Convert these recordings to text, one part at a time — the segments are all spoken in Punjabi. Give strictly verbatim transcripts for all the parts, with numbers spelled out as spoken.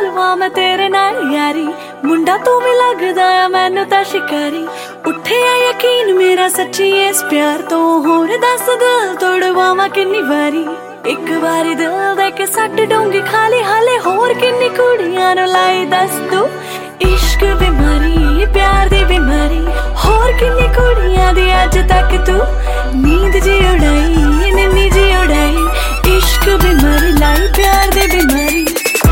ਲਵਾ ਮੈਂ ਤੇਰੇ ਨਾਲ ਯਾਰੀ, ਮੁੰਡਾ ਤੂੰ ਵੀ ਲੱਗਦਾ ਆ ਮੈਨੂੰ ਤਾਂ ਸ਼ਿਕਾਰੀ। ਉੱਠਿਆ ਯਕੀਨ ਮੇਰਾ ਸੱਚੀ ਇਸ ਪਿਆਰ ਤੋਂ, ਹੋਰ ਦੱਸ ਦਿਲ ਤੋੜਵਾਵਾਂ ਕਿੰਨੀ ਵਾਰੀ। ਇੱਕ ਵਾਰੀ ਦਿਲ ਦੇ ਕੇ ਸੱਟ ਡੂੰਗੀ ਖਾਲੀ, ਹਾਲੇ ਹੋਰ ਕਿੰਨੀ ਕੁੜੀਆਂ ਨੂੰ ਲਾਈ ਦੱਸ ਤੂੰ। ਇਸ਼ਕ ਬਿਮਾਰੀ ਪਿਆਰ ਦੀ ਬਿਮਾਰੀ, ਹੋਰ ਕਿੰਨੀ ਕੁੜੀਆਂ ਦੀ ਅੱਜ ਤੱਕ ਤੂੰ ਨੀਂਦ ਜੀ ਉਡਾਈ, ਨਿੰਨੀ ਜੀ ਉਡਾਈ। ਇਸ਼ਕ ਬਿਮਾਰੀ ਲਾਈ ਪਿਆਰ ਦੀ ਬਿਮਾਰੀ।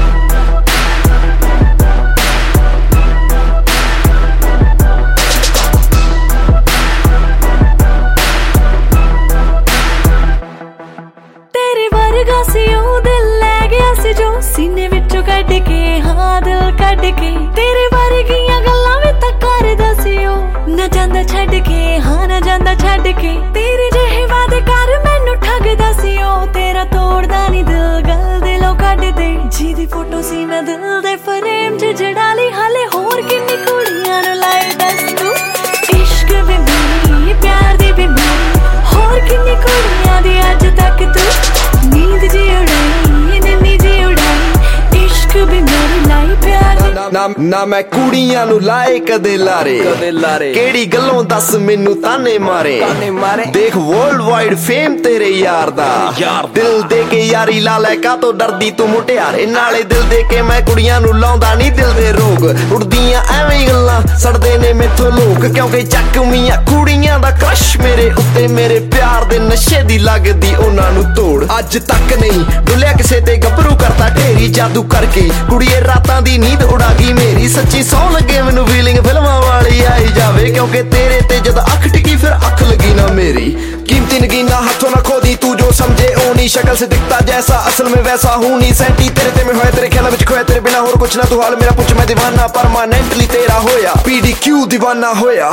ਤੇਰੇ ਵਰਗਾ ਸੀ ਉਹ ਦਿਲ ਲੈ ਗਿਆ ਸੀ ਜੋ ਸੀਨੇ ਵਿੱਚੋਂ ਕੱਢ ਕੇ, ਹਾਂ ਦਿਲ ਕੱਢ ਕੇ। ਤੇਰੇ ਵਰਗੀਆਂ ਗੱਲਾਂ ਵੀ ਤਾਂ ਕਰਦਾ ਸੀ ਉਹ, ਨਾ ਜਾਂਦਾ ਛੱਡ ਕੇ, ਹਾਂ ਨਾ ਜਾਂਦਾ ਛੱਡ ਕੇ। ਤੇਰੇ ਜਿਹੇ ਵਾਦੇ ਕਰ ਮੈਨੂੰ ਠੱਗਦਾ ਸੀ ਉਹ, ਤੇਰਾ ਤੋੜਦਾ ਨੀ ਦਿਲ ਗੱਲ ਦਿਲੋਂ ਕੱਢ ਦੇ। ਜਿਹਦੀ ਫੋਟੋ ਸੀ ਮੈਂ ਦਿਲ ਦੇ ਫਰੇਮ 'ਚ ਜੜਾ ਲਈ, ਹਾਲੇ ਹੋਰ ਕਿੰਨੀ ਕੁੜੀਆਂ ਨੂੰ ਲਾਏ ਦੱਸ ਤੂੰ। ਇਸ਼ਕ ਬਿਮਾਰੀ ਪਿਆਰ ਦੀ ਬਿਮਾਰੀ, ਹੋਰ ਕਿੰਨੀ ਕੁੜੀਆਂ ਦੀ ਅੱਜ ਤੱਕ ਤੂੰ ਨੀਂਦ ਜੀ ਉਡਾਈ, ਨਿੰਨੀ ਜੀ ਉਡਾਈ। ਇਸ਼ਕ ਬਿਮਾਰੀ ਲਾਈ ਪਿਆਰ ਦੀ। ਨਾ ਨਾ ਮੈਂ ਕੁੜੀਆਂ ਨੂੰ ਲਾਏ ਕਦੇ ਲਾਰੇ, ਕਿਹੜੀ ਗੱਲੋਂ ਦੱਸ ਮੈਨੂੰ ਤਾਨੇ ਮਾਰੇ। ਦੇਖ ਵਰਲਡ ਵਾਈਡ ਫੇਮ ਤੇਰੇ ਯਾਰ ਦਾ, ਦਿਲ ਦੇ ਕੇ ਯਾਰੀ ਲਾ ਲੈ ਕਾ ਤੋਂ ਡਰਦੀ ਤੂੰ ਮੁਟਿਆਰੇ। ਨਾਲੇ ਦਿਲ ਦੇ ਕੇ ਮੈਂ ਕੁੜੀਆਂ ਨੂੰ ਲਾਉਂਦਾ ਨੀ ਦਿਲ ਦੇ ਰੋਗ, ਉੜਦੀਆਂ ਐਵੇਂ ਗੱਲਾਂ ਸੜਦੇ ਨੇ ਮੈਥੋਂ ਲੋਕ। ਕਿਉਂਕਿ ਚੱਕਵੀਆਂ ਕੁੜੀਆਂ ਦਾ ਕ੍ਰਸ਼ ਮੇਰੇ ਉੱਤੇ, ਮੇਰੇ ਪਿਆਰ ਦੇ ਨਸ਼ੇ ਦੀ ਲੱਗਦੀ ਉਹਨਾਂ ਨੂੰ ਤੋੜ। ਅੱਜ ਤੱਕ ਨਹੀਂ ਡੁੱਲਿਆ ਕਿਸੇ ਤੇ ਗੱਭਰੂ ਕਰਤਾ ਢੇਰੀ ਜਾਦੂ ਕਰਕੇ, ਕੁੜੀਏ ਰਾਤਾਂ ਦੀ ਨੀਂਦ ਉਡਾ ਗਈ ਮੇਰੀ। ਸੱਚੀ ਸੌ ਲੱਗੇ ਮੈਨੂੰ ਫੀਲਿੰਗ ਫਿਲਮਾਂ ਵਾਲੀ ਆਈ ਜਾਵੇ, ਕਿਉਂਕਿ ਤੇਰੇ ਤੇ ਜਦ ਅੱਖ ਟਿਕੀ ਫਿਰ ਅੱਖ ਲੱਗੀ ਨਾ ਮੇਰੀ। कीमती नगीना हाथों ना खोदी तू जो समझे ओनी, शक्ल से दिखता जैसा असल में वैसा हूँ नहीं। सैंटी तेरे ते में होया तेरे ख्यालों विच खोया, तेरे बिना होर कुछ ना तू हाल मेरा पुछ मैं दीवाना परमानेंटली तेरा होया। पीडी क्यों दीवाना होया,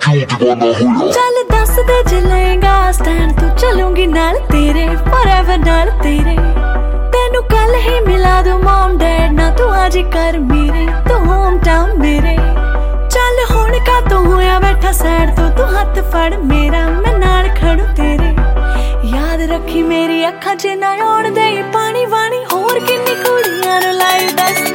चल दस दे चलेगा स्टैंड तू, चलूंगी नाल तेरे फॉरएवर नाल तेरे। तेनू कल ही मिला दूं मॉम डैड ना, तू आज कर मेरे तू होम टाउन मेरे। चल हुण का तू होया बैठा सैड तू, तू हथ फड़ मेरा मैं नाल खड़ू तेरे। याद रखी मेरी अखां च ना आउण दे पानी वाणी, होर किन्नी कुड़ियां नूं लाई दस